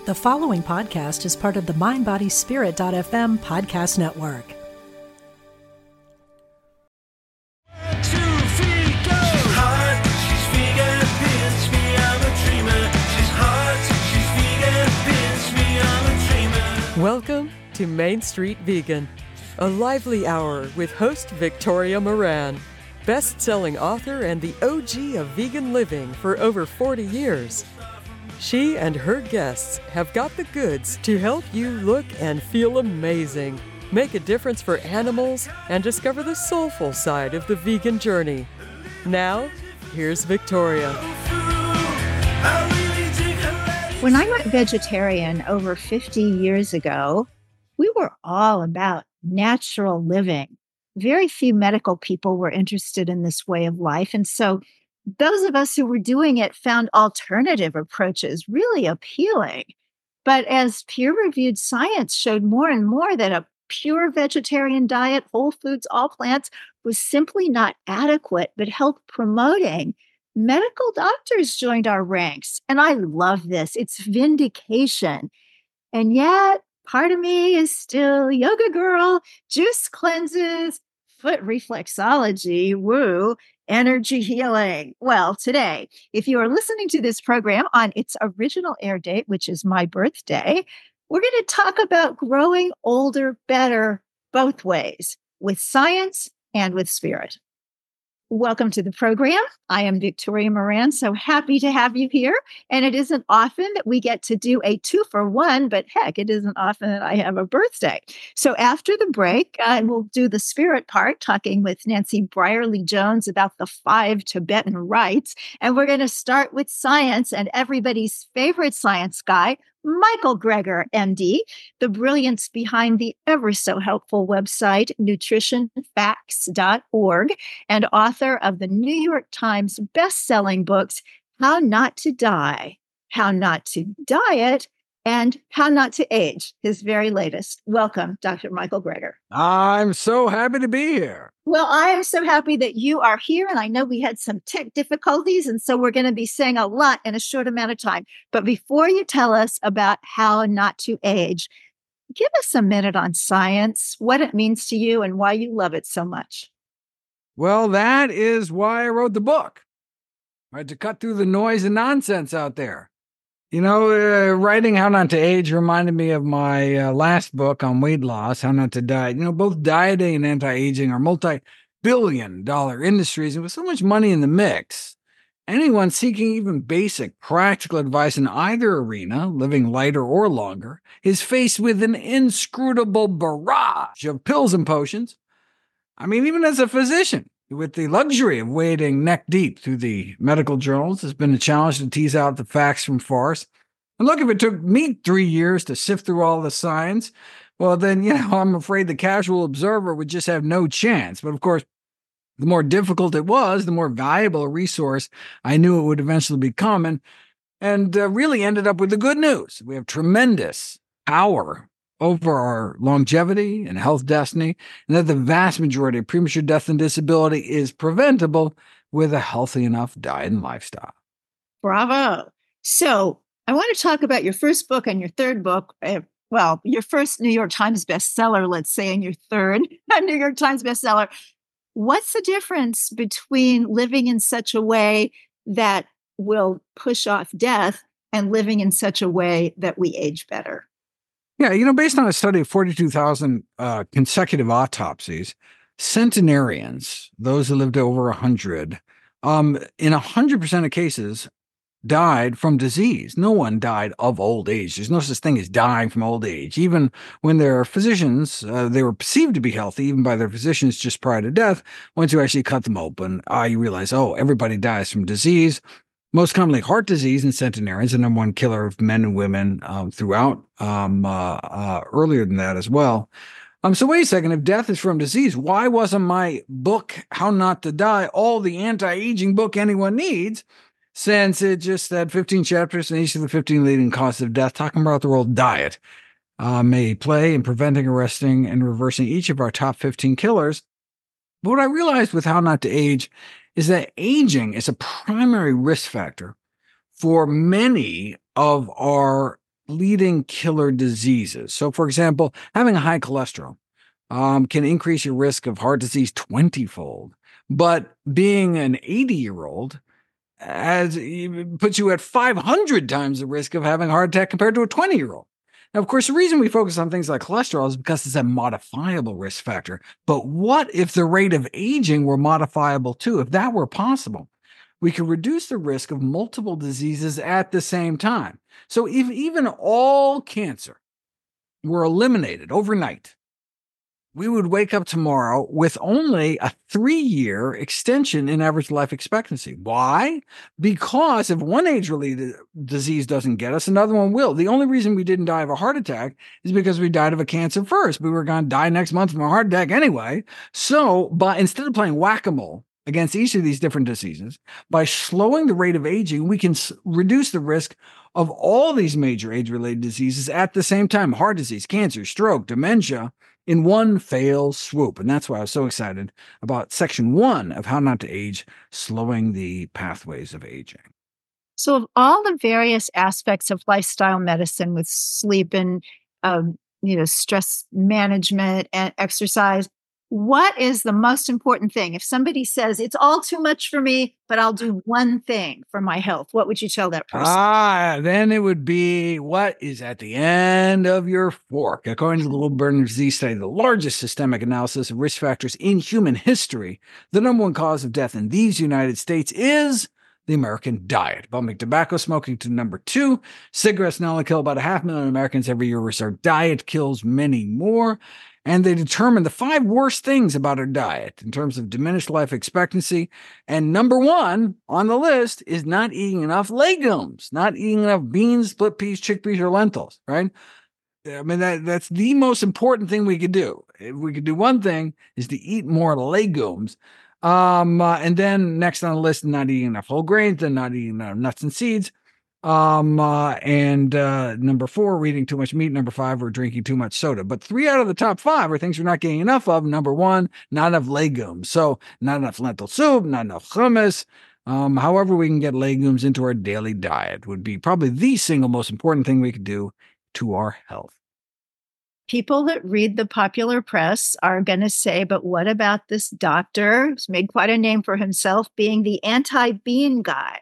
The following podcast is part of the MindBodySpirit.fm podcast network. Welcome to Main Street Vegan, a lively hour with host Victoria Moran, best-selling author and the OG of vegan living for over 40 years. She and her guests have got the goods to help you look and feel amazing, make a difference for animals, and discover the soulful side of the vegan journey. Now, here's Victoria. When I went vegetarian over 50 years ago, we were all about natural living. Very few medical people were interested in this way of life. And so those of us who were doing it found alternative approaches really appealing. But as peer-reviewed science showed more and more that a pure vegetarian diet, whole foods, all plants, was simply not adequate, but helped promoting, medical doctors joined our ranks. And I love this. It's vindication. And yet, part of me is still yoga girl, juice cleanses, foot reflexology, woo, energy healing. Well, today, if you are listening to this program on its original air date, which is my birthday, we're going to talk about growing older better both ways, with science and with spirit. Welcome to the program. I am Victoria Moran, so happy to have you here. And it isn't often that we get to do a 2-for-1, but heck, it isn't often that I have a birthday. So after the break, I will do the spirit part, talking with Nancy Brierley-Jones about the 5 Tibetan rites. And we're going to start with science and everybody's favorite science guy, Michael Greger, MD, the brilliance behind the ever so helpful website, nutritionfacts.org, and author of the New York Times best-selling books, How Not to Die, How Not to Diet, and How Not to Age, his very latest. Welcome, Dr. Michael Greger. I'm so happy to be here. Well, I am so happy that you are here, and I know we had some tech difficulties, and so we're going to be saying a lot in a short amount of time. But before you tell us about how not to age, give us a minute on science, what it means to you, and why you love it so much. Well, that is why I wrote the book, right? To cut through the noise and nonsense out there. You know, writing How Not to Age reminded me of my last book on weight loss, How Not to Diet. You know, both dieting and anti-aging are multi-billion-dollar industries, and with so much money in the mix, anyone seeking even basic practical advice in either arena, living lighter or longer, is faced with an inscrutable barrage of pills and potions. I mean, even as a physician, with the luxury of wading neck deep through the medical journals, it's been a challenge to tease out the facts from farce. And look, if it took me 3 years to sift through all the science, well, then, I'm afraid the casual observer would just have no chance. But of course, the more difficult it was, the more valuable a resource I knew it would eventually become. And really ended up with the good news. We have tremendous power over our longevity and health destiny, and that the vast majority of premature death and disability is preventable with a healthy enough diet and lifestyle. Bravo. So I want to talk about your first book and your third book. Your first New York Times bestseller, let's say, and your third New York Times bestseller. What's the difference between living in such a way that will push off death and living in such a way that we age better? Yeah, based on a study of 42,000 consecutive autopsies, centenarians, those who lived over 100, in 100% of cases, died from disease. No one died of old age. There's no such thing as dying from old age. Even when their physicians, they were perceived to be healthy, even by their physicians just prior to death, once you actually cut them open, you realize, everybody dies from disease. Most commonly, heart disease in centenarians, the number one killer of men and women throughout, earlier than that as well. So wait a second, if death is from disease, why wasn't my book, How Not to Die, all the anti-aging book anyone needs, since it just had 15 chapters and each of the 15 leading causes of death, talking about the role diet may play in preventing, arresting, and reversing each of our top 15 killers. But what I realized with How Not to Age is that aging is a primary risk factor for many of our leading killer diseases. So, for example, having a high cholesterol can increase your risk of heart disease 20-fold. But being an 80-year-old puts you at 500 times the risk of having a heart attack compared to a 20-year-old. Now, of course, the reason we focus on things like cholesterol is because it's a modifiable risk factor. But what if the rate of aging were modifiable too? If that were possible, we could reduce the risk of multiple diseases at the same time. So if even all cancer were eliminated overnight, we would wake up tomorrow with only a 3-year extension in average life expectancy. Why? Because if one age-related disease doesn't get us, another one will. The only reason we didn't die of a heart attack is because we died of a cancer first. We were going to die next month from a heart attack anyway. So, instead of playing whack-a-mole against each of these different diseases, by slowing the rate of aging, we can reduce the risk of all these major age-related diseases at the same time: heart disease, cancer, stroke, dementia, in one fell swoop. And that's why I was so excited about section 1 of How Not to Age, Slowing the Pathways of Aging. So of all the various aspects of lifestyle medicine with sleep and stress management and exercise, what is the most important thing? If somebody says, it's all too much for me, but I'll do one thing for my health, what would you tell that person? Then it would be, what is at the end of your fork? According to the Wilbur disease study, the largest systemic analysis of risk factors in human history, the number one cause of death in these United States is the American diet, bumping tobacco smoking to number 2. Cigarettes not only kill about 500,000 Americans every year, our diet kills many more. And they determine the 5 worst things about our diet in terms of diminished life expectancy. And number 1 on the list is not eating enough legumes, not eating enough beans, split peas, chickpeas, or lentils, right? I mean, that's the most important thing we could do. If we could do one thing, is to eat more legumes. And then next on the list, not eating enough whole grains, then not eating enough nuts and seeds. Number 4, eating too much meat. Number 5, we're drinking too much soda. But 3 out of the top 5 are things we're not getting enough of. Number 1, not enough legumes. So not enough lentil soup, not enough hummus. However we can get legumes into our daily diet would be probably the single most important thing we could do to our health. People that read the popular press are going to say, but what about this doctor who's made quite a name for himself being the anti-bean guy?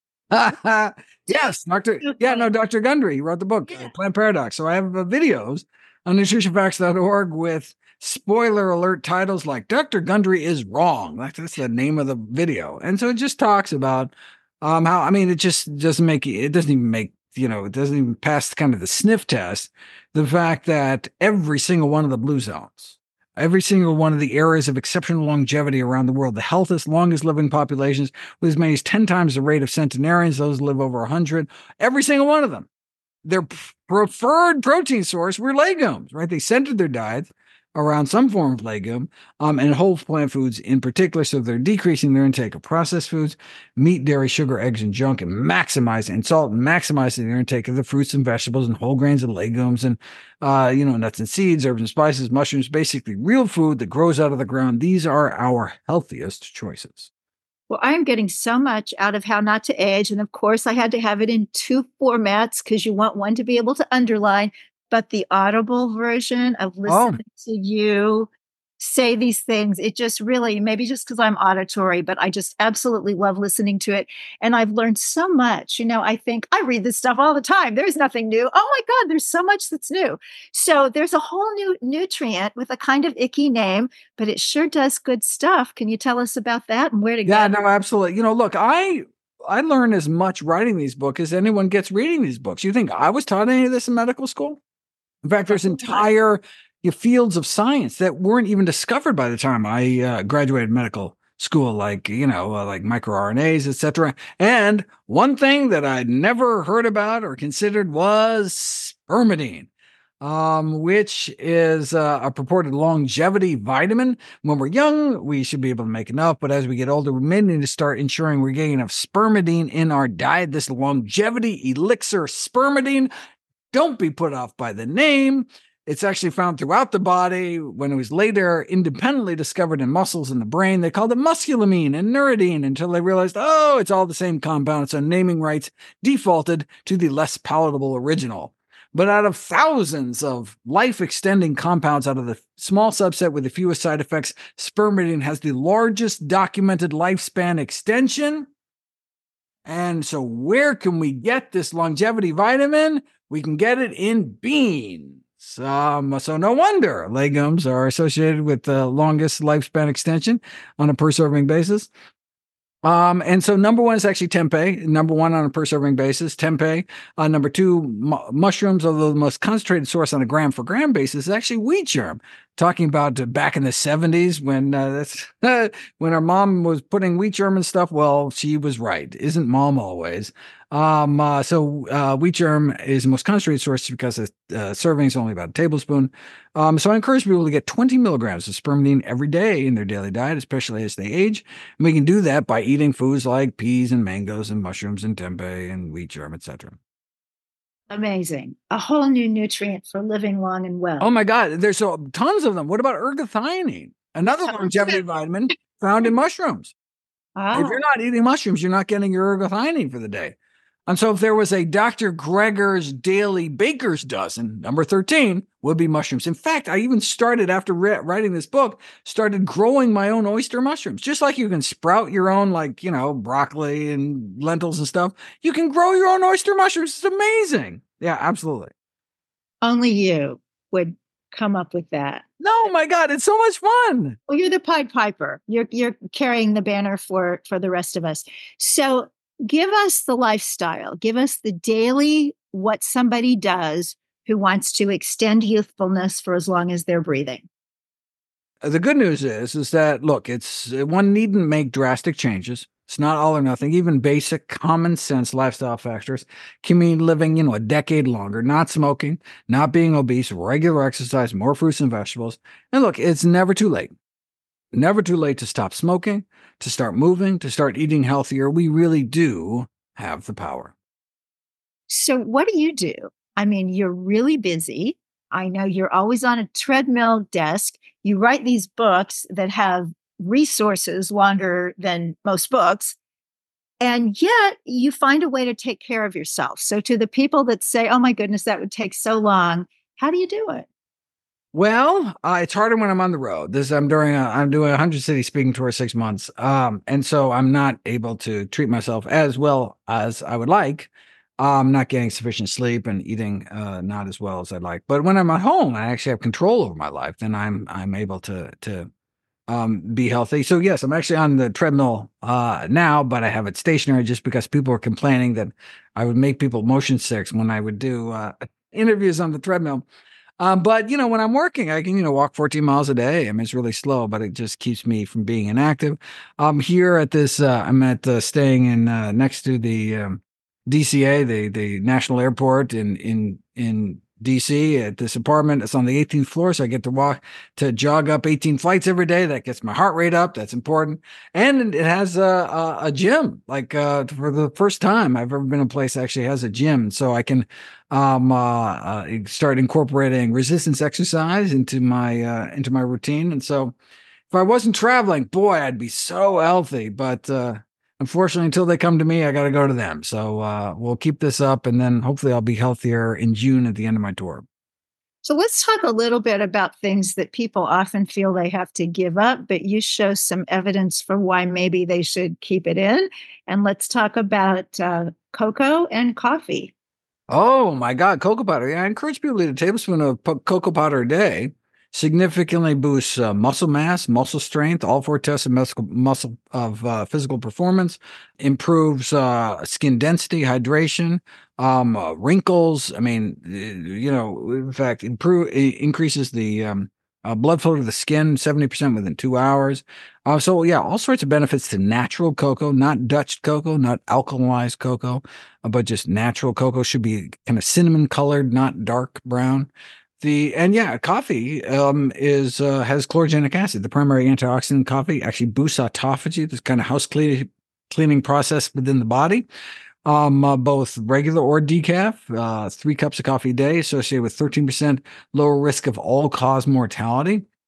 Yes, Dr. Gundry. He wrote the book, Plant Paradox. So I have videos on nutritionfacts.org with spoiler alert titles like Dr. Gundry is wrong. That's the name of the video. And so it just talks about how, it just doesn't even pass kind of the sniff test. The fact that every single one of the blue zones, every single one of the areas of exceptional longevity around the world, the healthiest, longest living populations with as many as 10 times the rate of centenarians, those live over 100, every single one of them, their preferred protein source were legumes, right? They centered their diets around some form of legume, and whole plant foods in particular. So they're decreasing their intake of processed foods, meat, dairy, sugar, eggs, and junk, and maximizing their intake of the fruits and vegetables and whole grains and legumes and, nuts and seeds, herbs and spices, mushrooms, basically real food that grows out of the ground. These are our healthiest choices. Well, I'm getting so much out of How Not to Age. And of course, I had to have it in 2 formats because you want one to be able to underline. But the audible version of listening to you say these things, it just really, maybe just because I'm auditory, but I just absolutely love listening to it. And I've learned so much. I think I read this stuff all the time. There's nothing new. Oh my God, there's so much that's new. So there's a whole new nutrient with a kind of icky name, but it sure does good stuff. Can you tell us about that and where to go? Yeah, no, absolutely. Look, I learn as much writing these books as anyone gets reading these books. You think I was taught any of this in medical school? In fact, there's entire fields of science that weren't even discovered by the time I graduated medical school, like microRNAs, et cetera. And one thing that I'd never heard about or considered was spermidine, which is a purported longevity vitamin. When we're young, we should be able to make enough, but as we get older, we may need to start ensuring we're getting enough spermidine in our diet. This longevity elixir spermidine, don't be put off by the name. It's actually found throughout the body. When it was later independently discovered in muscles in the brain, they called it musculamine and neuridine until they realized, it's all the same compound. So naming rights defaulted to the less palatable original. But out of thousands of life-extending compounds out of the small subset with the fewest side effects, spermidine has the largest documented lifespan extension. And so where can we get this longevity vitamin? We can get it in beans. So no wonder legumes are associated with the longest lifespan extension on a per-serving basis. And so number one is actually tempeh, number one on a per serving basis, tempeh. Number two, mushrooms, although the most concentrated source on a gram for gram basis is actually wheat germ. Talking about back in the 70s when when our mom was putting wheat germ and stuff. Well, she was right. Isn't mom always? So wheat germ is the most concentrated source because a serving is only about a tablespoon. So I encourage people to get 20 milligrams of spermidine every day in their daily diet, especially as they age. And we can do that by eating foods like peas and mangoes and mushrooms and tempeh and wheat germ, etc. Amazing. A whole new nutrient for living long and well. Oh my God, there's tons of them. What about ergothioneine? Another longevity vitamin found in mushrooms. If you're not eating mushrooms, you're not getting your ergothioneine for the day. And so if there was a Dr. Greger's Daily Baker's Dozen, number 13 would be mushrooms. In fact, I even started, after writing this book, started growing my own oyster mushrooms. Just like you can sprout your own, broccoli and lentils and stuff, you can grow your own oyster mushrooms. It's amazing. Yeah, absolutely. Only you would come up with that. No, my God, it's so much fun. Well, you're the Pied Piper. You're carrying the banner for the rest of us. So give us the lifestyle. Give us the daily, what somebody does who wants to extend youthfulness for as long as they're breathing. The good news is that, look, one needn't make drastic changes. It's not all or nothing. Even basic common sense lifestyle factors can mean living, a decade longer, not smoking, not being obese, regular exercise, more fruits and vegetables. And look, it's never too late. Never too late to stop smoking, to start moving, to start eating healthier. We really do have the power. So what do you do? I mean, you're really busy. I know you're always on a treadmill desk. You write these books that have resources longer than most books. And yet you find a way to take care of yourself. So to the people that say, oh my goodness, that would take so long, how do you do it? Well, it's harder when I'm on the road. I'm doing a 100-city speaking tour 6 months. And so I'm not able to treat myself as well as I would like. I'm not getting sufficient sleep and eating not as well as I'd like. But when I'm at home, I actually have control over my life. Then I'm able to be healthy. So yes, I'm actually on the treadmill now, but I have it stationary just because people were complaining that I would make people motion sick when I would do interviews on the treadmill. But when I'm working, I can, walk 14 miles a day. I mean, it's really slow, but it just keeps me from being inactive. Here at this, I'm staying in, next to the, DCA, the national airport in DC at this apartment. It's on the 18th floor. So I get to jog up 18 flights every day. That gets my heart rate up. That's important. And it has a gym, for the first time I've ever been in a place that actually has a gym. So I can start incorporating resistance exercise into my routine. And so if I wasn't traveling, boy, I'd be so healthy. But unfortunately, until they come to me, I got to go to them. So we'll keep this up, and then hopefully I'll be healthier in June at the end of my tour. So let's talk a little bit about things that people often feel they have to give up, but you show some evidence for why maybe they should keep it in. And let's talk about cocoa and coffee. Oh my God, cocoa powder. Yeah, I encourage people to eat a tablespoon of cocoa powder a day. Significantly boosts muscle mass, muscle strength, all four tests of physical performance, improves skin density, hydration, wrinkles. I mean, in fact, increases the blood flow to the skin 70% within 2 hours. So yeah, all sorts of benefits to natural cocoa, not Dutch cocoa, not alkalized cocoa, but just natural cocoa. Should be kind of cinnamon colored, not dark brown. Coffee has chlorogenic acid. The primary antioxidant in coffee actually boosts autophagy, this kind of house cleaning process within the body. Both regular or decaf, 3 cups of coffee a day associated with 13% lower risk of all-cause mortality.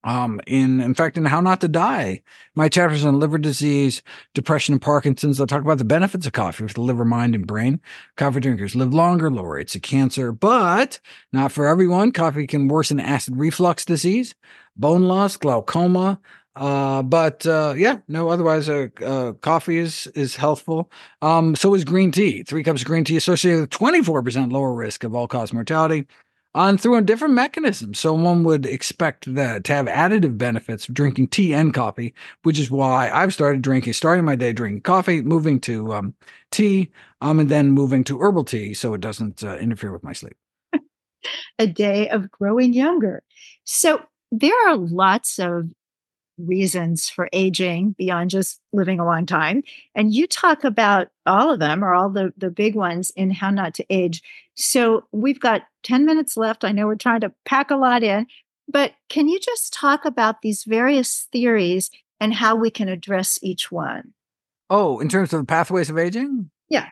In fact, in How Not to Die, my chapters on liver disease, depression, and Parkinson's, I'll talk about the benefits of coffee for the liver, mind, and brain. Coffee drinkers live longer, lower rates of cancer, but not for everyone. Coffee can worsen acid reflux disease, bone loss, glaucoma. Otherwise, coffee is healthful. So is green tea. 3 cups of green tea associated with 24% lower risk of all-cause mortality. Through a different mechanism. So one would expect that to have additive benefits of drinking tea and coffee, which is why I've starting my day drinking coffee, moving to tea, and then moving to herbal tea so it doesn't interfere with my sleep. A day of growing younger. So there are lots of reasons for aging beyond just living a long time. And you talk about all of them, or all the big ones in How Not to Age. So we've got 10 minutes left. I know we're trying to pack a lot in, but can you just talk about these various theories and how we can address each one? Oh, in terms of the pathways of aging? Yeah.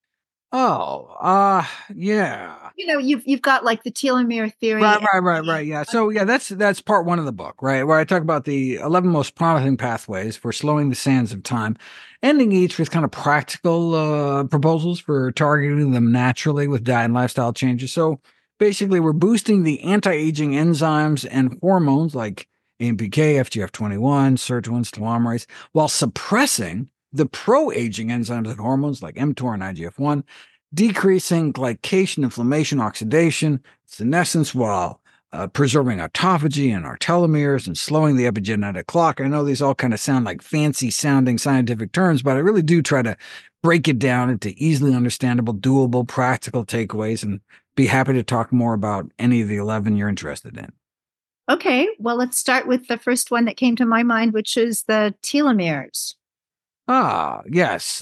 Yeah. You've got like the telomere theory. Right. Yeah. So yeah, that's part 1 of the book, right? Where I talk about the 11 most promising pathways for slowing the sands of time, ending each with kind of practical proposals for targeting them naturally with diet and lifestyle changes. So basically, we're boosting the anti-aging enzymes and hormones like AMPK, FGF21, sirtuins, telomerase, while suppressing the pro-aging enzymes and hormones like mTOR and IGF-1, decreasing glycation, inflammation, oxidation, senescence, while preserving autophagy and our telomeres and slowing the epigenetic clock. I know these all kind of sound like fancy-sounding scientific terms, but I really do try to break it down into easily understandable, doable, practical takeaways, and be happy to talk more about any of the 11 you're interested in. Okay, well, let's start with the first one that came to my mind, which is the telomeres. Yes.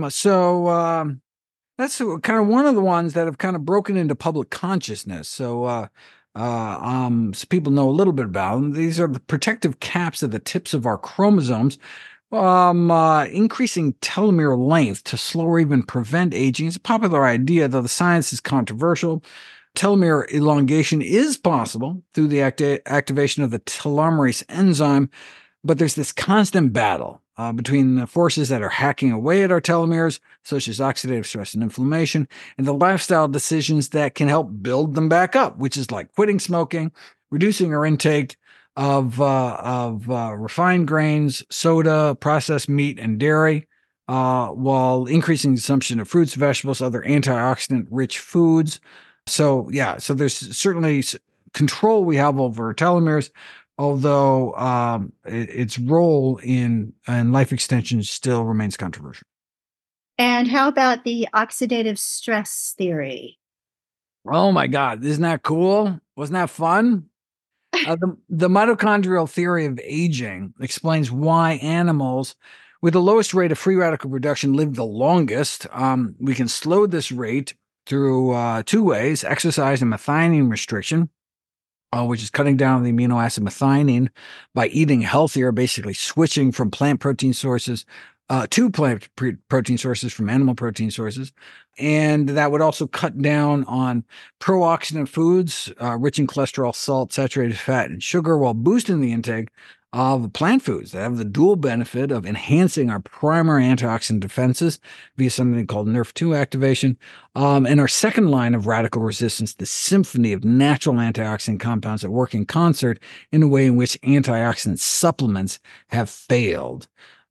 That's kind of one of the ones that have kind of broken into public consciousness. So people know a little bit about them. These are the protective caps at the tips of our chromosomes, increasing telomere length to slow or even prevent aging. It's a popular idea, though the science is controversial. Telomere elongation is possible through the activation of the telomerase enzyme, but there's this constant battle between the forces that are hacking away at our telomeres, such as oxidative stress and inflammation, and the lifestyle decisions that can help build them back up, which is like quitting smoking, reducing our intake of refined grains, soda, processed meat, and dairy, while increasing consumption of fruits, vegetables, other antioxidant-rich foods. So there's certainly control we have over telomeres, although its role in life extension still remains controversial. And how about the oxidative stress theory? Oh my God, isn't that cool? Wasn't that fun? The mitochondrial theory of aging explains why animals with the lowest rate of free radical production live the longest. We can slow this rate through 2 ways: exercise and methionine restriction, which is cutting down the amino acid methionine by eating healthier, basically switching from plant protein sources to plant protein sources from animal protein sources. And that would also cut down on pro-oxidant foods, rich in cholesterol, salt, saturated fat, and sugar, while boosting the intake of plant foods that have the dual benefit of enhancing our primary antioxidant defenses via something called NRF2 activation, and our second line of radical resistance, the symphony of natural antioxidant compounds that work in concert in a way in which antioxidant supplements have failed.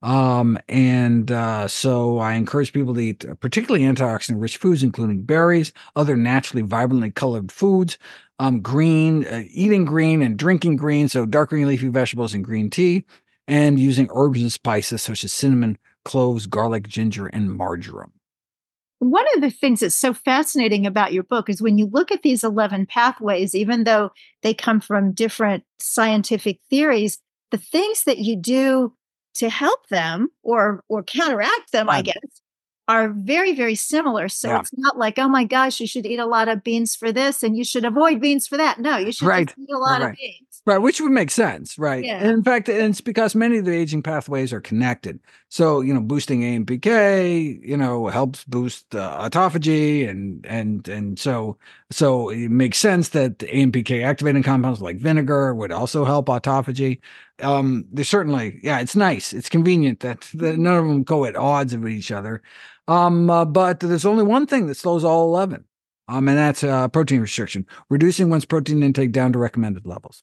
So I encourage people to eat particularly antioxidant-rich foods, including berries, other naturally vibrantly colored foods, eating green and drinking green, so dark green leafy vegetables and green tea, and using herbs and spices such as cinnamon, cloves, garlic, ginger, and marjoram. One of the things that's so fascinating about your book is when you look at these 11 pathways, even though they come from different scientific theories, the things that you do to help them or counteract them, I guess, are very, very similar. So it's not like, oh my gosh, you should eat a lot of beans for this and you should avoid beans for that. No, you should just eat a lot of beans. Right, which would make sense, right? Yeah. And in fact, and it's because many of the aging pathways are connected. So, boosting AMPK, helps boost autophagy, and so it makes sense that the AMPK activating compounds like vinegar would also help autophagy. There's certainly, yeah, it's nice, it's convenient that none of them go at odds with each other. But there's only one thing that slows all 11, and that's protein restriction, reducing one's protein intake down to recommended levels.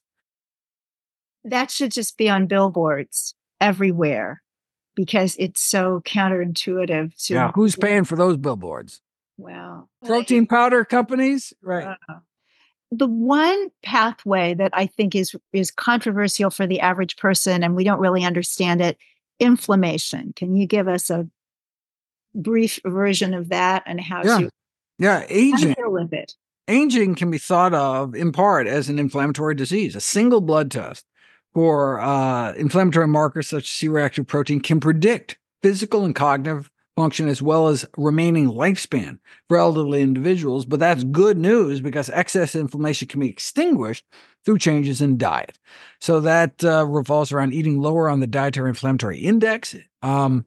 That should just be on billboards everywhere because it's so counterintuitive to. Yeah, who's paying for those billboards? Wow. Protein powder companies, right? The one pathway that I think is controversial for the average person, and we don't really understand it, inflammation. Can you give us a brief version of that and how to aging deal with it? Aging can be thought of in part as an inflammatory disease. A single blood test for inflammatory markers such as C-reactive protein can predict physical and cognitive function as well as remaining lifespan for elderly individuals. But that's good news because excess inflammation can be extinguished through changes in diet. So that revolves around eating lower on the dietary inflammatory index. So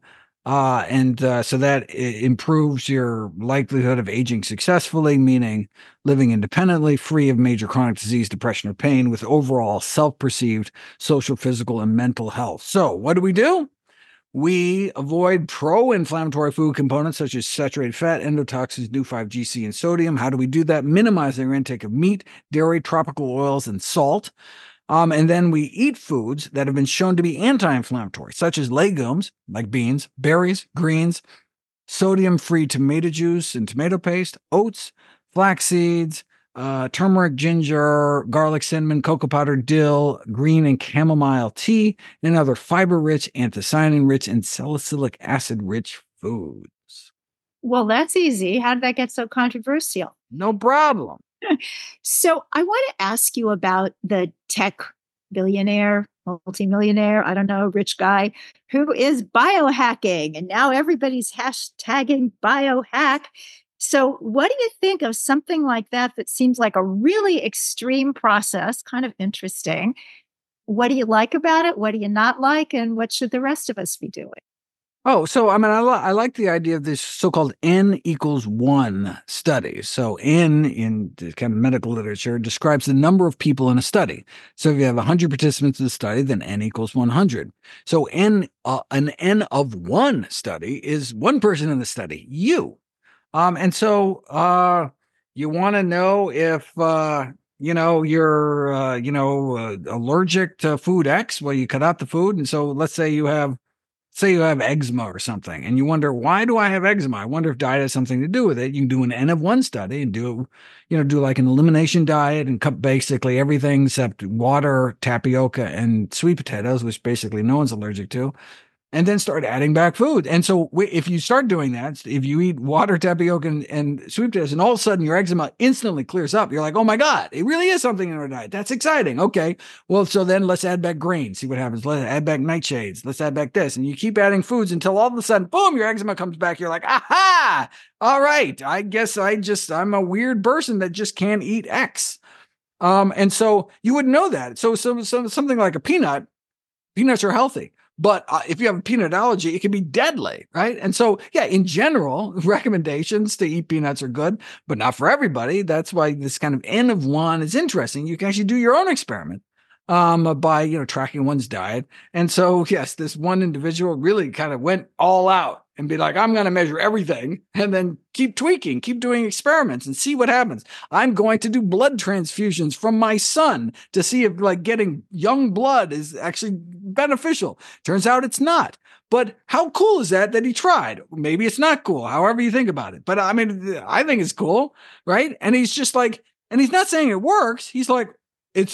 that improves your likelihood of aging successfully, meaning living independently, free of major chronic disease, depression, or pain, with overall self-perceived social, physical, and mental health. So what do? We avoid pro-inflammatory food components such as saturated fat, endotoxins, new 5-GC, and sodium. How do we do that? Minimizing our intake of meat, dairy, tropical oils, and salt. And then we eat foods that have been shown to be anti-inflammatory, such as legumes, like beans, berries, greens, sodium-free tomato juice and tomato paste, oats, flax seeds, turmeric, ginger, garlic, cinnamon, cocoa powder, dill, green and chamomile tea, and other fiber-rich, anthocyanin-rich, and salicylic acid-rich foods. Well, that's easy. How did that get so controversial? No problem. So I want to ask you about the tech billionaire, multimillionaire, I don't know, rich guy who is biohacking. And now everybody's hashtagging biohack. So what do you think of something like that that seems like a really extreme process, kind of interesting? What do you like about it? What do you not like? And what should the rest of us be doing? Oh, so I mean, I like the idea of this so-called N=1 study. So N in the kind of medical literature describes the number of people in a study. So if you have 100 participants in the study, then N=100. So an N=1 study is one person in the study, you. And so you want to know if you're allergic to food X. Well, you cut out the food, and so let's say you have eczema or something, and you wonder, why do I have eczema? I wonder if diet has something to do with it. You can do an N=1 study and do like an elimination diet and cut basically everything except water, tapioca, and sweet potatoes, which basically no one's allergic to, and then start adding back food. And so if you start doing that, if you eat water, tapioca, and sweet potatoes, and all of a sudden your eczema instantly clears up, you're like, oh my God, it really is something in our diet. That's exciting. Okay, well, so then let's add back grains, see what happens. Let's add back nightshades. Let's add back this. And you keep adding foods until all of a sudden, boom, your eczema comes back. You're like, aha, all right, I guess I'm a weird person that just can't eat X. And so you wouldn't know that. So something like a peanut, peanuts are healthy. But if you have a peanut allergy, it can be deadly, right? And so, yeah, in general, recommendations to eat peanuts are good, but not for everybody. That's why this kind of N=1 is interesting. You can actually do your own experiment by, tracking one's diet. And so, yes, this one individual really kind of went all out and be like, I'm going to measure everything and then keep tweaking, keep doing experiments and see what happens. I'm going to do blood transfusions from my son to see if getting young blood is actually beneficial. Turns out it's not. But how cool is that he tried? Maybe it's not cool, however you think about it. But I mean, I think it's cool, right? And he's just like, and he's not saying it works. He's like, it's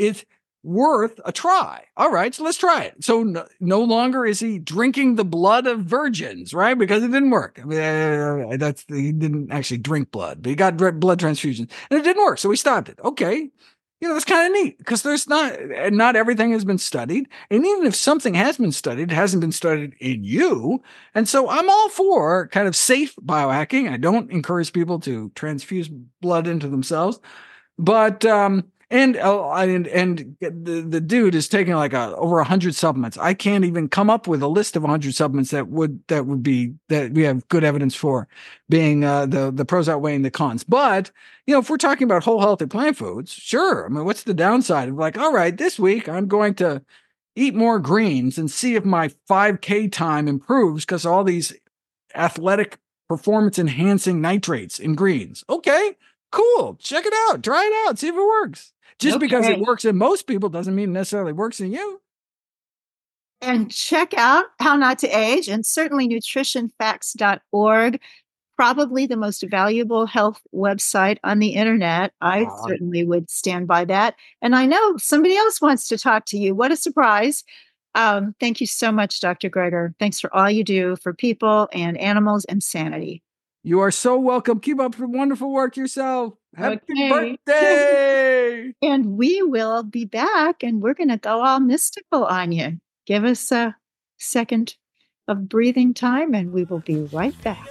worth a try. All right, so let's try it. So no longer is he drinking the blood of virgins, right? Because it didn't work. I mean, he didn't actually drink blood, but he got blood transfusions and it didn't work. So he stopped it. Okay. That's kind of neat because there's not everything has been studied. And even if something has been studied, it hasn't been studied in you. And so I'm all for kind of safe biohacking. I don't encourage people to transfuse blood into themselves, but, And the dude is taking like over 100 supplements. I can't even come up with a list of 100 supplements that we have good evidence for being the pros outweighing the cons. But if we're talking about whole healthy plant foods, sure. I mean, what's the downside of like, all right, this week I'm going to eat more greens and see if my 5K time improves because all these athletic performance enhancing nitrates in greens. Okay, cool. Check it out. Try it out. See if it works. Just because it works in most people doesn't mean it necessarily works in you. And check out How Not to Age and certainly nutritionfacts.org, probably the most valuable health website on the internet. I certainly would stand by that. And I know somebody else wants to talk to you. What a surprise. Thank you so much, Dr. Greger. Thanks for all you do for people and animals and sanity. You are so welcome. Keep up the wonderful work yourself. Happy birthday. And we will be back and we're going to go all mystical on you. Give us a second of breathing time and we will be right back.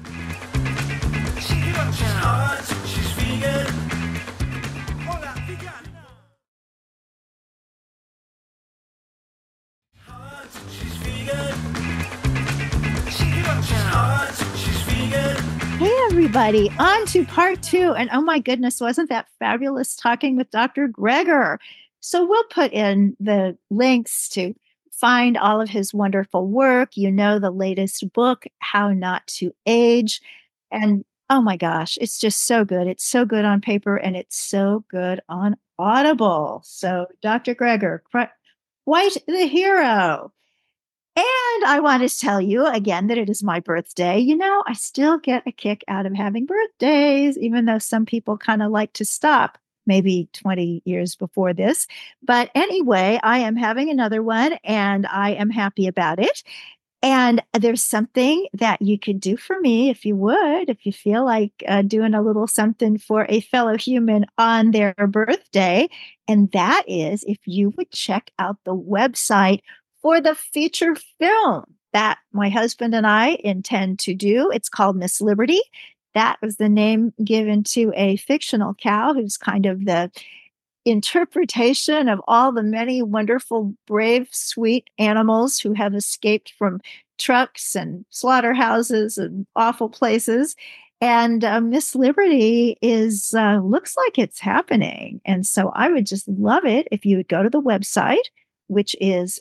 Hey, everybody, on to part 2. And oh my goodness, wasn't that fabulous talking with Dr. Greger? So we'll put in the links to find all of his wonderful work. The latest book, How Not to Age. And oh my gosh, it's just so good. It's so good on paper and it's so good on Audible. So Dr. Greger, quite the hero. And I want to tell you again that it is my birthday. I still get a kick out of having birthdays, even though some people kind of like to stop maybe 20 years before this. But anyway, I am having another one and I am happy about it. And there's something that you could do for me if you feel like doing a little something for a fellow human on their birthday. And that is if you would check out the website for the feature film that my husband and I intend to do. It's called Miss Liberty. That was the name given to a fictional cow who's kind of the interpretation of all the many wonderful, brave, sweet animals who have escaped from trucks and slaughterhouses and awful places. And Miss Liberty looks like it's happening. And so I would just love it if you would go to the website, which is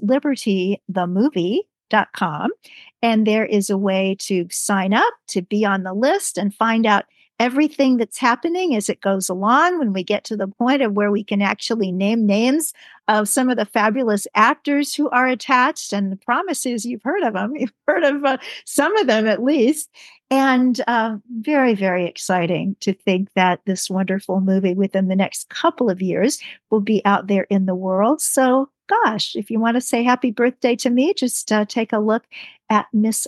MissLibertyTheMovie.com. And there is a way to sign up to be on the list and find out everything that's happening as it goes along when we get to the point of where we can actually name names of some of the fabulous actors who are attached. And the promise is you've heard of them. You've heard of some of them at least. And very, very exciting to think that this wonderful movie within the next couple of years will be out there in the world. So gosh, if you want to say happy birthday to me, just take a look at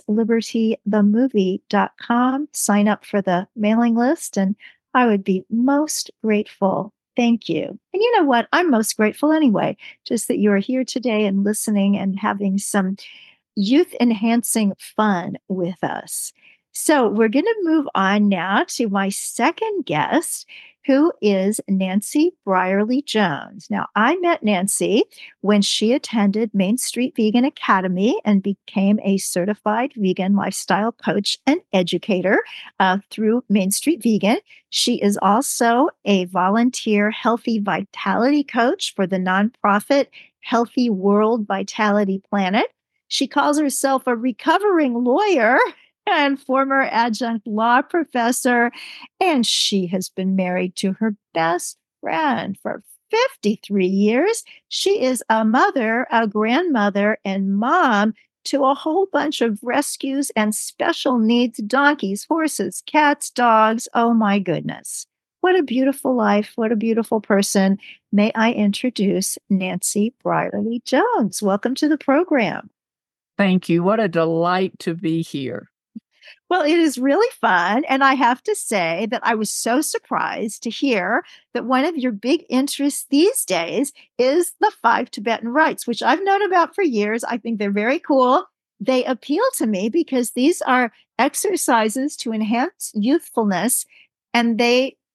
MissLibertyTheMovie.com, sign up for the mailing list, and I would be most grateful. Thank you. And you know what? I'm most grateful anyway, just that you are here today and listening and having some youth-enhancing fun with us. So we're going to move on now to my second guest, who is Nancy Brierley Jones. Now, I met Nancy when she attended Main Street Vegan Academy and became a certified vegan lifestyle coach and educator through Main Street Vegan. She is also a volunteer healthy vitality coach for the nonprofit Healthy World Vitality Planet. She calls herself a recovering lawyer and former adjunct law professor, and she has been married to her best friend for 53 years. She is a mother, a grandmother, and mom to a whole bunch of rescues and special needs donkeys, horses, cats, dogs. Oh my goodness. What a beautiful life. What a beautiful person. May I introduce Nancy Brierley Jones. Welcome to the program. Thank you. What a delight to be here. Well, it is really fun. And I have to say that I was so surprised to hear that one of your big interests these days is the 5 Tibetan rites, which I've known about for years. I think they're very cool. They appeal to me because these are exercises to enhance youthfulness, and they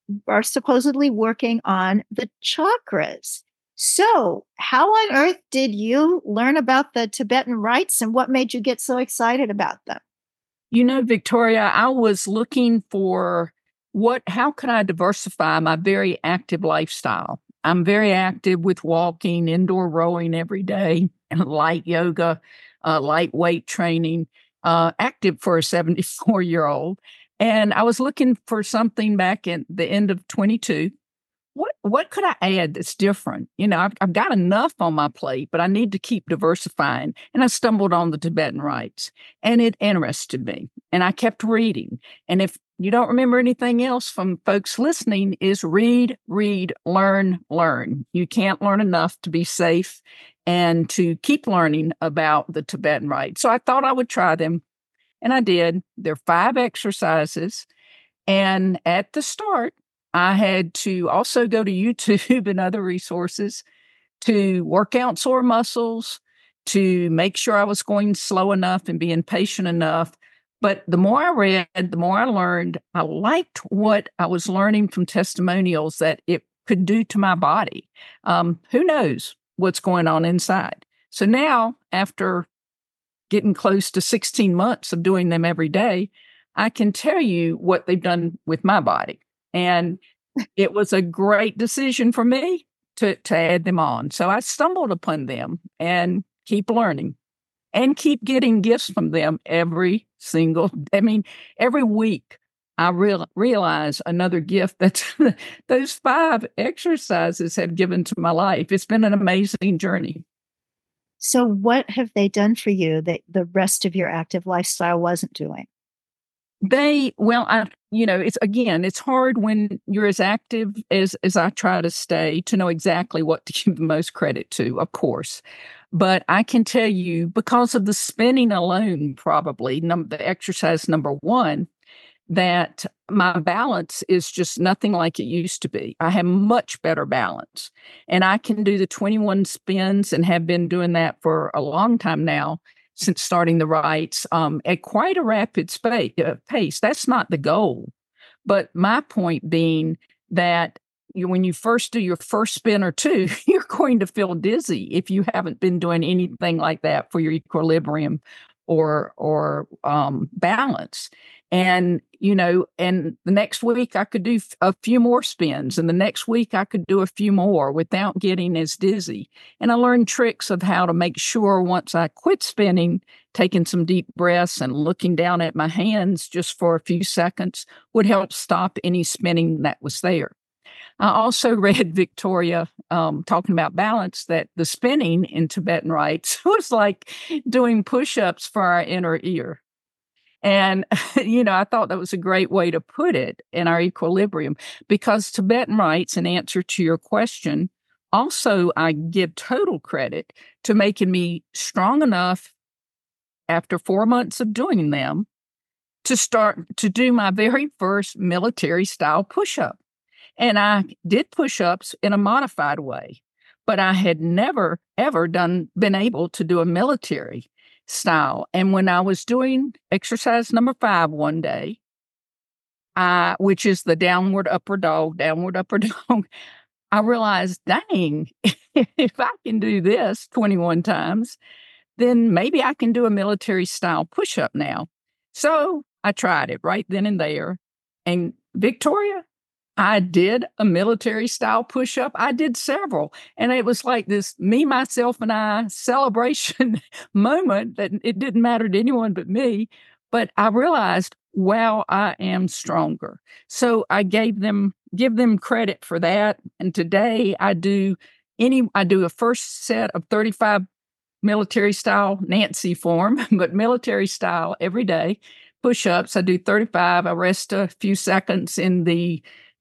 are supposedly working on the chakras. So, how on earth did you learn about the Tibetan rites and what made you get so excited about them? Victoria, I was looking for how could I diversify my very active lifestyle? I'm very active with walking, indoor rowing every day, and light yoga, light weight training, active for a 74-year-old. And I was looking for something back in the end of 22. What could I add that's different? I've got enough on my plate, but I need to keep diversifying. And I stumbled on the Tibetan rites, and it interested me. And I kept reading. And if you don't remember anything else from folks listening, is read, learn, learn. You can't learn enough to be safe and to keep learning about the Tibetan rites. So I thought I would try them, and I did. There are 5 exercises. And at the start, I had to also go to YouTube and other resources to work out sore muscles, to make sure I was going slow enough and being patient enough. But the more I read, the more I learned. I liked what I was learning from testimonials that it could do to my body. Who knows what's going on inside? So now, after getting close to 16 months of doing them every day, I can tell you what they've done with my body. And it was a great decision for me to add them on. So I stumbled upon them and keep learning and keep getting gifts from them every week. I realize another gift that those 5 exercises have given to my life. It's been an amazing journey. So what have they done for you that the rest of your active lifestyle wasn't doing? It's hard when you're as active as I try to stay to know exactly what to give the most credit to, of course. But I can tell you, because of the spinning alone, probably the exercise number 1, that my balance is just nothing like it used to be. I have much better balance, and I can do the 21 spins and have been doing that for a long time now, since starting the rites, at quite a rapid pace. That's not the goal. But my point being that when you first do your first spin or 2, you're going to feel dizzy if you haven't been doing anything like that for your equilibrium or balance. And the next week I could do a few more spins, and the next week I could do a few more without getting as dizzy. And I learned tricks of how to make sure once I quit spinning, taking some deep breaths and looking down at my hands just for a few seconds would help stop any spinning that was there. I also read, Victoria, talking about balance, that the spinning in Tibetan rites was like doing push-ups for our inner ear. And, I thought that was a great way to put it in our equilibrium, because Tibetan rites, in answer to your question, also I give total credit to making me strong enough after 4 months of doing them to start to do my very first military style push-up. And I did push-ups in a modified way, but I had never, ever been able to do a military style. And when I was doing exercise number 5 one day, which is the downward upper dog, I realized, dang, if I can do this 21 times, then maybe I can do a military style push-up now. So I tried it right then and there. And Victoria, I did a military style push-up. I did several. And it was like this me, myself, and I celebration moment that it didn't matter to anyone but me. But I realized, wow, I am stronger. So I give them credit for that. And today I do a first set of 35 military style Nancy form, but military style every day. Push-ups, I do 35. I rest a few seconds in the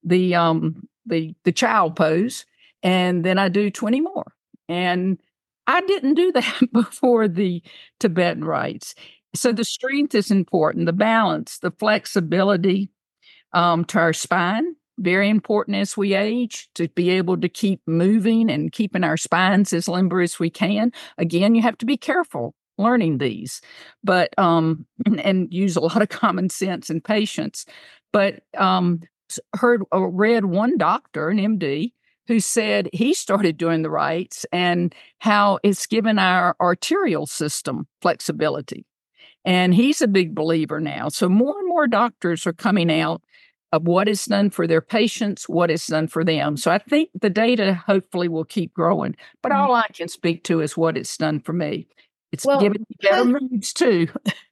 child pose, and then I do 20 more. And I didn't do that before the Tibetan rites. So the strength is important, the balance, the flexibility to our spine, very important as we age, to be able to keep moving and keeping our spines as limber as we can. Again, you have to be careful learning these, but and use a lot of common sense and patience. But heard or read one doctor, an MD, who said he started doing the rites and how it's given our arterial system flexibility. And he's a big believer now. So more and more doctors are coming out of what it's done for their patients, what it's done for them. So I think the data hopefully will keep growing. But all I can speak to is what it's done for me. It's given me better moods too.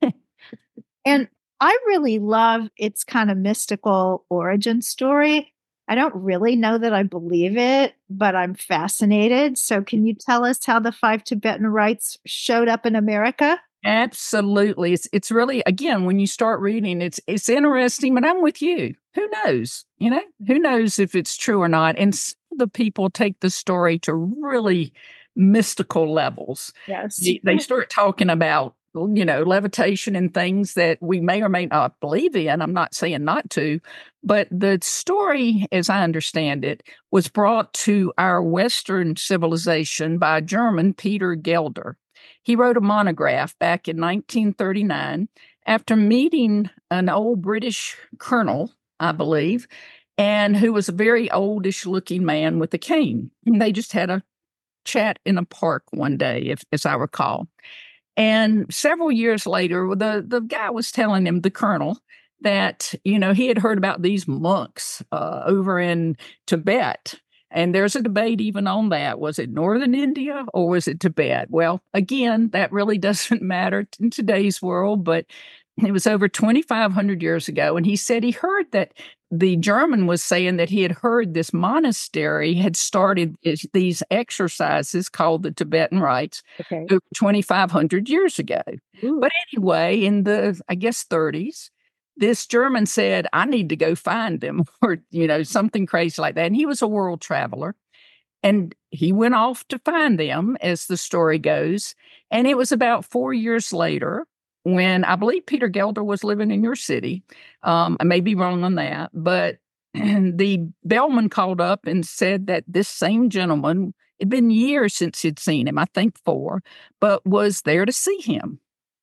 And I really love its kind of mystical origin story. I don't really know that I believe it, but I'm fascinated. So can you tell us how the 5 Tibetan rites showed up in America? Absolutely. It's really, again, when you start reading, it's interesting, but I'm with you. Who knows? Who knows if it's true or not? And some of the people take the story to really mystical levels. Yes. They start talking about, levitation and things that we may or may not believe in. I'm not saying not to, but the story, as I understand it, was brought to our Western civilization by a German, Peter Gelder. He wrote a monograph back in 1939 after meeting an old British colonel, I believe, and who was a very oldish looking man with a cane. And they just had a chat in a park one day, as I recall. And several years later, the guy was telling him, the colonel, that, he had heard about these monks over in Tibet. And there's a debate even on that. Was it northern India or was it Tibet? Well, again, that really doesn't matter in today's world, but it was over 2,500 years ago. And he said he heard that the German was saying that he had heard this monastery had started these exercises called the Tibetan rites over 2,500 years ago. Ooh. But anyway, in the, 30s, this German said, I need to go find them, or, something crazy like that. And he was a world traveler. And he went off to find them, as the story goes. And it was about 4 years later when I believe Peter Gelder was living in your city. I may be wrong on that, but the bellman called up and said that this same gentleman, it'd been years since he'd seen him, I think 4, but was there to see him.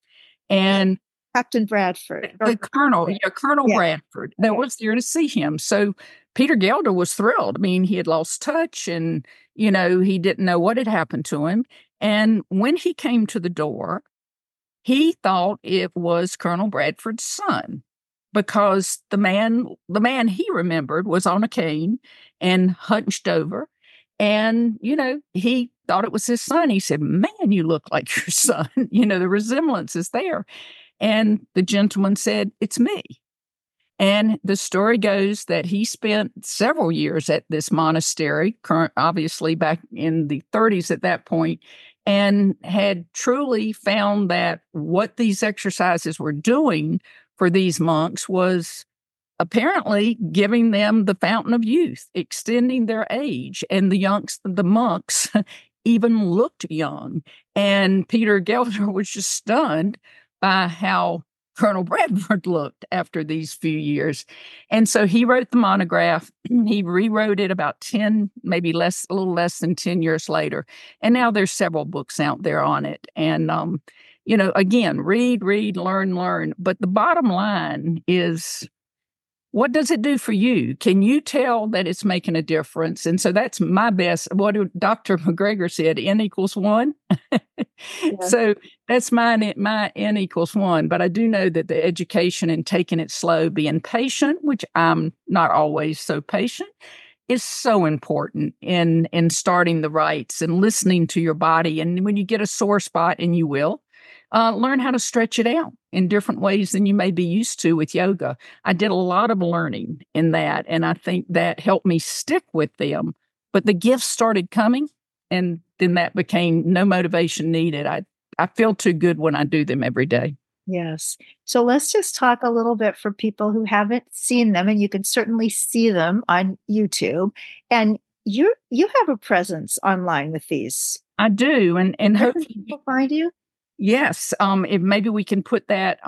And Captain Bradford. The Colonel Bradford, that was there to see him. So Peter Gelder was thrilled. I mean, he had lost touch and, he didn't know what had happened to him. And when he came to the door, he thought it was Colonel Bradford's son, because the man he remembered was on a cane and hunched over. And, he thought it was his son. He said, man, you look like your son. The resemblance is there. And the gentleman said, it's me. And the story goes that he spent several years at this monastery, obviously back in the 30s at that point, and had truly found that what these exercises were doing for these monks was apparently giving them the fountain of youth, extending their age. And the monks even looked young. And Peter Gelder was just stunned by how Colonel Bradford looked after these few years. And so he wrote the monograph. He rewrote it about 10, maybe a little less than 10 years later. And now there's several books out there on it. And, again, read, learn. But the bottom line is, what does it do for you? Can you tell that it's making a difference? And so that's my best. What Dr. McGregor said, N equals 1. Yeah. So that's my N equals 1. But I do know that the education and taking it slow, being patient, which I'm not always so patient, is so important in starting the rites and listening to your body. And when you get a sore spot, and you will, learn how to stretch it out in different ways than you may be used to with yoga. I did a lot of learning in that, and I think that helped me stick with them. But the gifts started coming, and then that became no motivation needed. I feel too good when I do them every day. Yes. So let's just talk a little bit for people who haven't seen them, and you can certainly see them on YouTube. And you have a presence online with these. I do, and hopefully people find you. Yes. If maybe we can put that,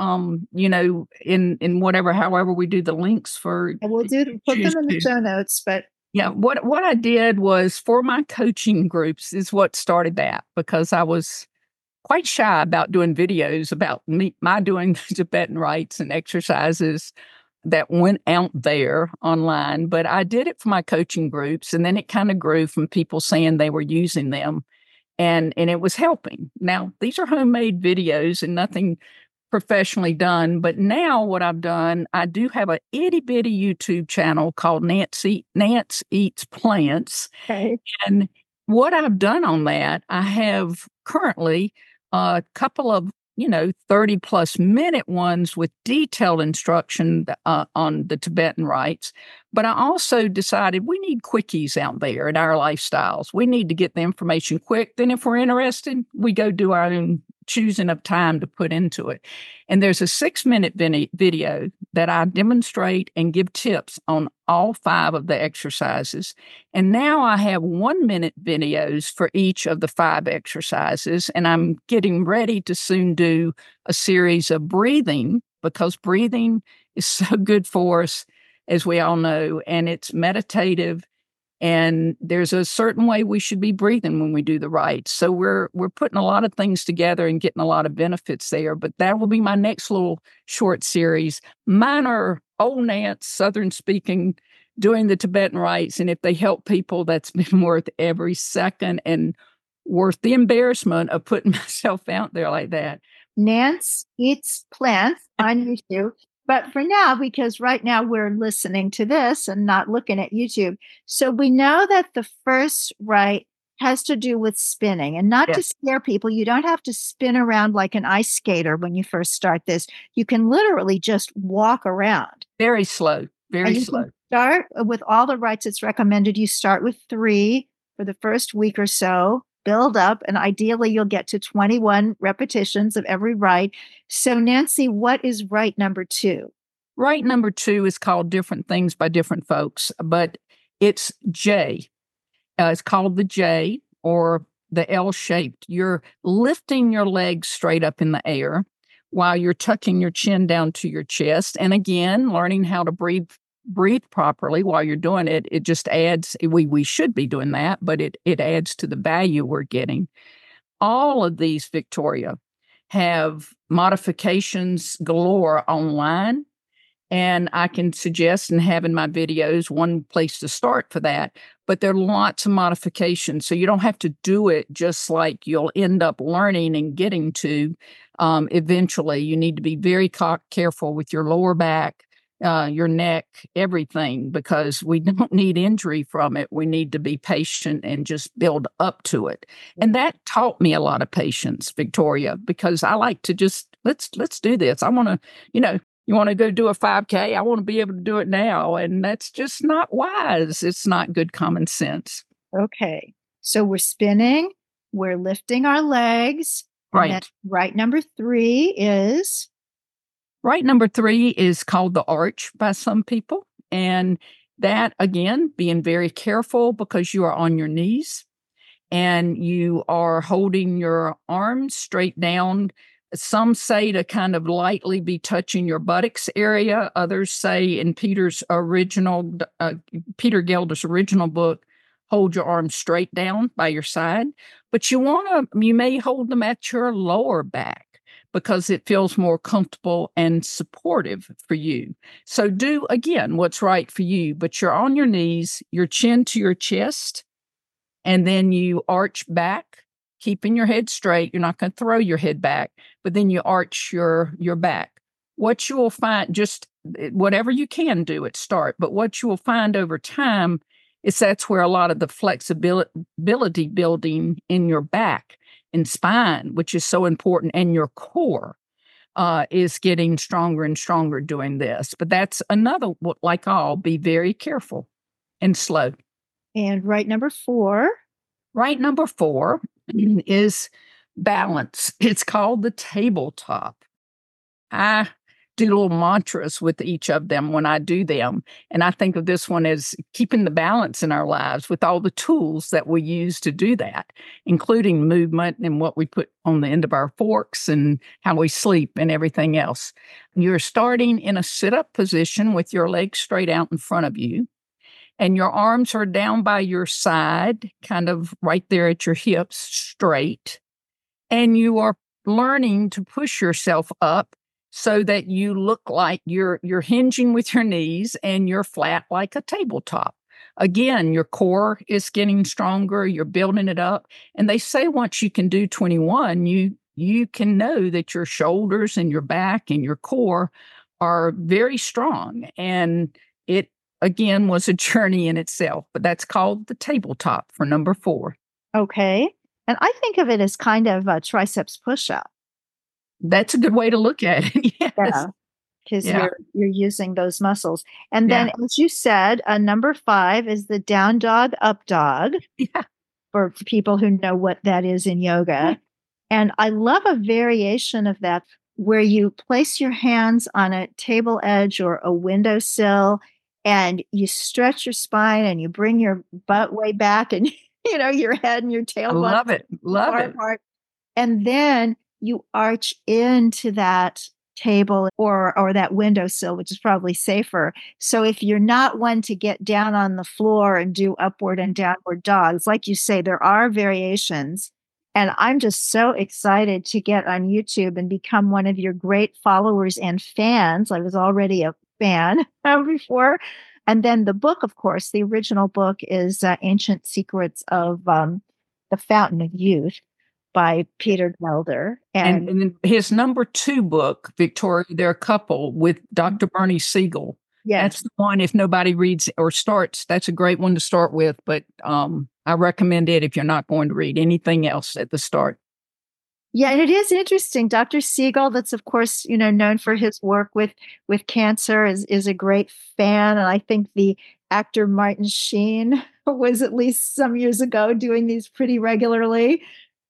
in whatever, however we do the links for. And we'll put them in the show notes, but. Yeah. What I did was, for my coaching groups is what started that, because I was quite shy about doing videos about my doing the Tibetan rites and exercises that went out there online, but I did it for my coaching groups. And then it kind of grew from people saying they were using them and it was helping. Now, these are homemade videos and nothing professionally done. But now what I've done, I do have a itty bitty YouTube channel called Nance Eats Plants. Okay. And what I've done on that, I have currently a couple of 30 plus minute ones with detailed instruction on the Tibetan rites. But I also decided we need quickies out there in our lifestyles. We need to get the information quick. Then if we're interested, we go do our own choosing of time to put into it. And there's a 6-minute video that I demonstrate and give tips on all 5 of the exercises. And now I have 1-minute videos for each of the 5 exercises. And I'm getting ready to soon do a series of breathing, because breathing is so good for us, as we all know, and it's meditative. And there's a certain way we should be breathing when we do the rites. So we're putting a lot of things together and getting a lot of benefits there. But that will be my next little short series. Mine are old Nance, Southern speaking, doing the Tibetan rites. And if they help people, that's been worth every second and worth the embarrassment of putting myself out there like that. Nance Eats Plants on YouTube. But for now, because right now we're listening to this and not looking at YouTube, so we know that the first rite has to do with spinning, and not to scare people. You don't have to spin around like an ice skater when you first start this. You can literally just walk around. Very slow, very slow. Start with all the rites. It's recommended you start with 3 for the first week or so. Build up, and ideally you'll get to 21 repetitions of every rite. So Nancy, what is rite number 2? Rite number 2 is called different things by different folks, but it's J. It's called the J, or the L-shaped. You're lifting your legs straight up in the air while you're tucking your chin down to your chest. And again, learning how to breathe properly while you're doing it. It just adds, we should be doing that, but it adds to the value we're getting. All of these, Victoria, have modifications galore online. And I can suggest and have in my videos one place to start for that. But there are lots of modifications. So you don't have to do it just like you'll end up learning and getting to eventually. You need to be very careful with your lower back, your neck, everything, because we don't need injury from it. We need to be patient and just build up to it. And that taught me a lot of patience, Victoria, because I like to just, let's do this. I want to, you want to go do a 5K? I want to be able to do it now. And that's just not wise. It's not good common sense. Okay. So we're spinning, we're lifting our legs. Right. Rite number 3 is? Rite number 3 is called the arch by some people. And that, again, being very careful because you are on your knees and you are holding your arms straight down. Some say to kind of lightly be touching your buttocks area. Others say in Peter Gelder's original book, hold your arms straight down by your side. But you may hold them at your lower back, because it feels more comfortable and supportive for you. So do, again, what's right for you, but you're on your knees, your chin to your chest, and then you arch back, keeping your head straight. You're not going to throw your head back, but then you arch your back. What you will find, just whatever you can do at start, but what you will find over time is that's where a lot of the flexibility building in your back and spine, which is so important, and your core is getting stronger and stronger doing this. But that's another, like all, be very careful and slow. And rite number 4? Rite number 4 is balance. It's called the tabletop. I do little mantras with each of them when I do them. And I think of this one as keeping the balance in our lives with all the tools that we use to do that, including movement and what we put on the end of our forks and how we sleep and everything else. You're starting in a sit-up position with your legs straight out in front of you, and your arms are down by your side, kind of right there at your hips, straight. And you are learning to push yourself up so that you look like you're hinging with your knees and you're flat like a tabletop. Again, your core is getting stronger, you're building it up. And they say once you can do 21, you can know that your shoulders and your back and your core are very strong. And it, again, was a journey in itself, but that's called the tabletop for number 4. Okay. And I think of it as kind of a triceps push-up. That's a good way to look at it. Yes. Yeah. Because Yeah. you're using those muscles. And then, Yeah. as you said, number 5 is the down dog, up dog, Yeah. for people who know what that is in yoga. And I love a variation of that where you place your hands on a table edge or a windowsill and you stretch your spine and you bring your butt way back and your head and your I tailbone love it. Love far it. apart. And then you arch into that table or that windowsill, which is probably safer. So if you're not one to get down on the floor and do upward and downward dogs, like you say, there are variations. And I'm just so excited to get on YouTube and become one of your great followers and fans. I was already a fan before. And then the book, of course, the original book is Ancient Secrets of the Fountain of Youth by Peter Gelder. And then his number 2 book, Victoria, they're a couple with Dr. Bernie Siegel. yes, That's the one, if nobody reads or starts, that's a great one to start with. But I recommend it if you're not going to read anything else at the start. yeah, and it is interesting. Dr. Siegel, that's of course, known for his work with cancer, is a great fan. And I think the actor Martin Sheen was at least some years ago doing these pretty regularly.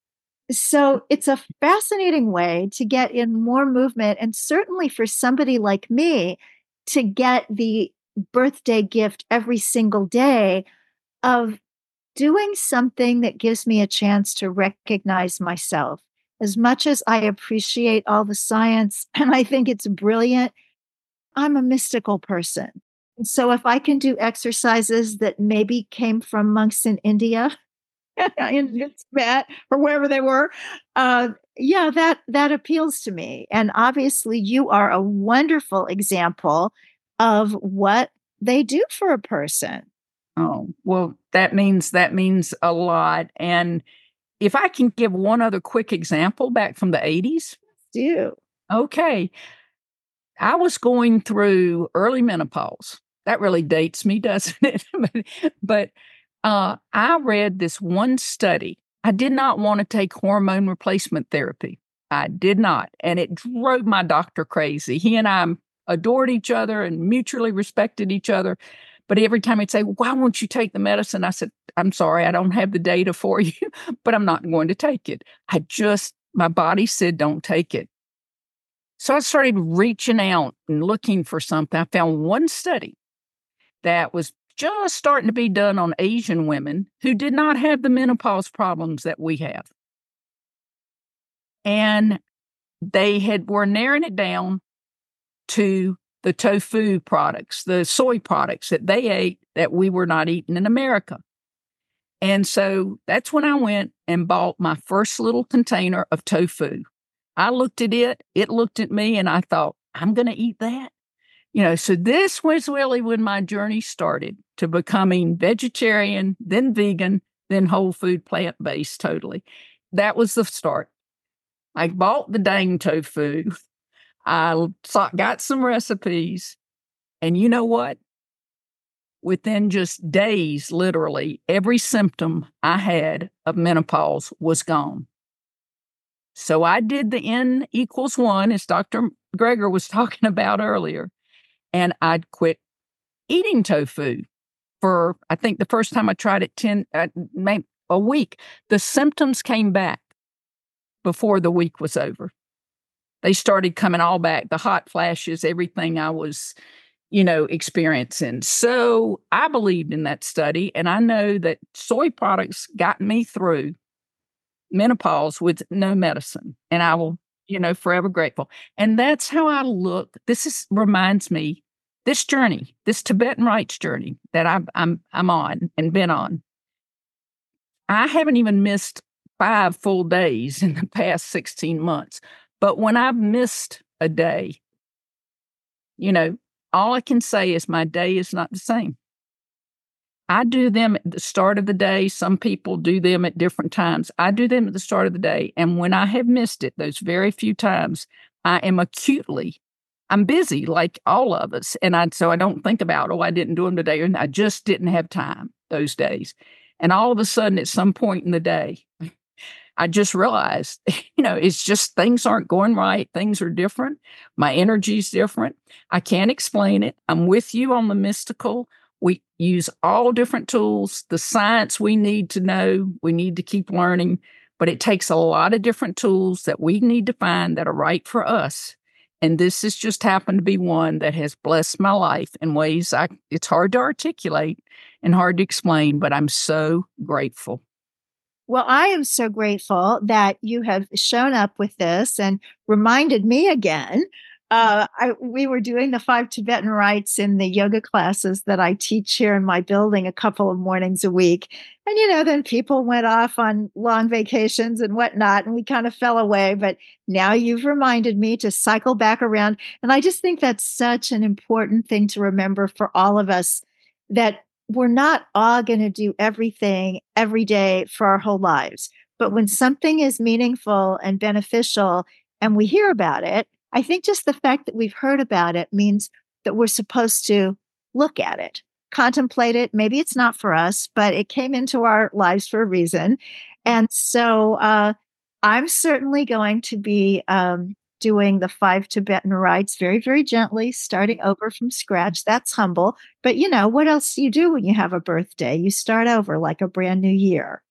So it's a fascinating way to get in more movement, and certainly for somebody like me to get the birthday gift every single day of doing something that gives me a chance to recognize myself. As much as I appreciate all the science and I think it's brilliant, I'm a mystical person. And so if I can do exercises that maybe came from monks in India, in Tibet or wherever they were, yeah, that appeals to me. And obviously, you are a wonderful example of what they do for a person. Oh, well, that means a lot. And if I can give one other quick example back from the 80s. Do Okay. I was going through early menopause. That really dates me, doesn't it? but I read this one study. I did not want to take hormone replacement therapy. I did not. And it drove my doctor crazy. He and I adored each other and mutually respected each other. But every time he'd say, why won't you take the medicine? I said, I'm sorry, I don't have the data for you, but I'm not going to take it. My body said, don't take it. So I started reaching out and looking for something. I found one study that was just starting to be done on Asian women who did not have the menopause problems that we have. And they were narrowing it down to the tofu products, the soy products that they ate that we were not eating in America. And so that's when I went and bought my first little container of tofu. I looked at it looked at me, and I thought, I'm going to eat that. So this was really when my journey started to becoming vegetarian, then vegan, then whole food, plant-based totally. That was the start. I bought the dang tofu. I got some recipes, and you know what? Within just days, literally, every symptom I had of menopause was gone. So I did the N=1, as Dr. Greger was talking about earlier. And I'd quit eating tofu for, I think the first time I tried it, maybe a week. The symptoms came back before the week was over. They started coming all back, the hot flashes, everything I was, experiencing. So I believed in that study, and I know that soy products got me through menopause with no medicine. And I will forever grateful. And that's how I look. Reminds me, this journey, this Tibetan rites journey that I'm on and been on. I haven't even missed 5 full days in the past 16 months. But when I've missed a day. All I can say is my day is not the same. I do them at the start of the day. Some people do them at different times. I do them at the start of the day. And when I have missed it, those very few times, I'm busy like all of us. And so I don't think about, I didn't do them today. And I just didn't have time those days. And all of a sudden, at some point in the day, I just realized, it's just things aren't going right. Things are different. My energy's different. I can't explain it. I'm with you on the mystical. We use all different tools. The science we need to know, we need to keep learning, but it takes a lot of different tools that we need to find that are right for us. And this has just happened to be one that has blessed my life in ways it's hard to articulate and hard to explain, but I'm so grateful. Well, I am so grateful that you have shown up with this and reminded me again. We were doing the 5 Tibetan rites in the yoga classes that I teach here in my building a couple of mornings a week. And, then people went off on long vacations and whatnot, and we kind of fell away. But now you've reminded me to cycle back around. And I just think that's such an important thing to remember for all of us, that we're not all going to do everything every day for our whole lives. But when something is meaningful and beneficial and we hear about it, I think just the fact that we've heard about it means that we're supposed to look at it, contemplate it. Maybe it's not for us, but it came into our lives for a reason. And so I'm certainly going to be doing the 5 Tibetan rites very, very gently, starting over from scratch. That's humble. But what else do you do when you have a birthday? You start over like a brand new year.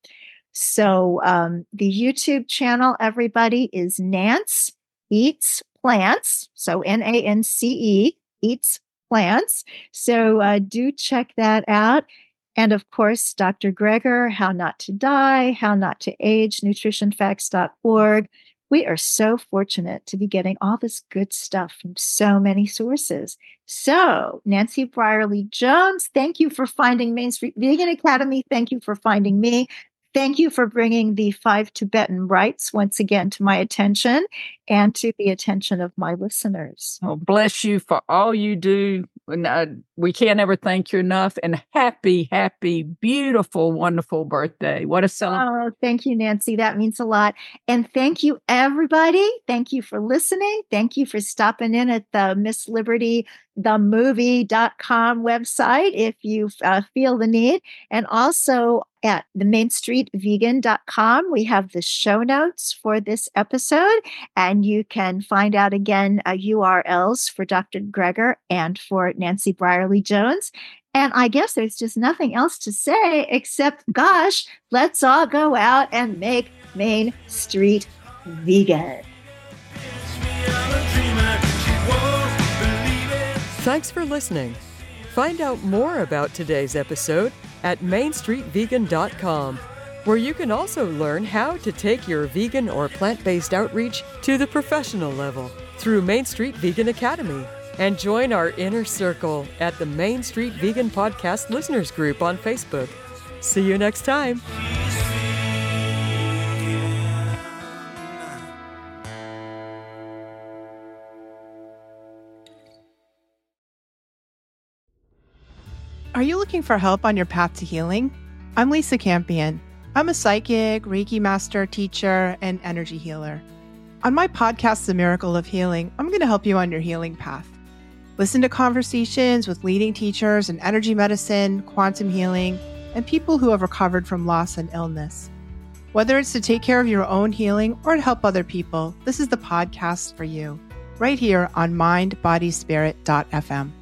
So the YouTube channel, everybody, is Nance Eats Plants. So NANCE, Eats Plants. So do check that out. And of course, Dr. Greger, How Not to Die, How Not to Age, nutritionfacts.org. We are so fortunate to be getting all this good stuff from so many sources. So, Nancy Brierley Jones, thank you for finding Main Street Vegan Academy. Thank you for finding me. Thank you for bringing the 5 Tibetan rites once again to my attention and to the attention of my listeners. Oh, bless you for all you do. We can't ever thank you enough. And happy, beautiful, wonderful birthday. What a celebration. Oh, thank you, Nancy. That means a lot. And thank you, everybody. Thank you for listening. Thank you for stopping in at the Miss Liberty, themovie.com website if you feel the need. And also at the mainstreetvegan.com, we have the show notes for this episode, and you can find out again URLs for Dr. Greger and for Nancy Brierley Jones. And I guess there's just nothing else to say except, gosh, let's all go out and make Main Street vegan. Thanks for listening. Find out more about today's episode at mainstreetvegan.com, where you can also learn how to take your vegan or plant-based outreach to the professional level through Main Street Vegan Academy, and join our inner circle at the Main Street Vegan Podcast Listeners Group on Facebook. See you next time. Are you looking for help on your path to healing? I'm Lisa Campion. I'm a psychic, Reiki master, teacher, and energy healer. On my podcast, The Miracle of Healing, I'm going to help you on your healing path. Listen to conversations with leading teachers in energy medicine, quantum healing, and people who have recovered from loss and illness. Whether it's to take care of your own healing or to help other people, this is the podcast for you, right here on mindbodyspirit.fm.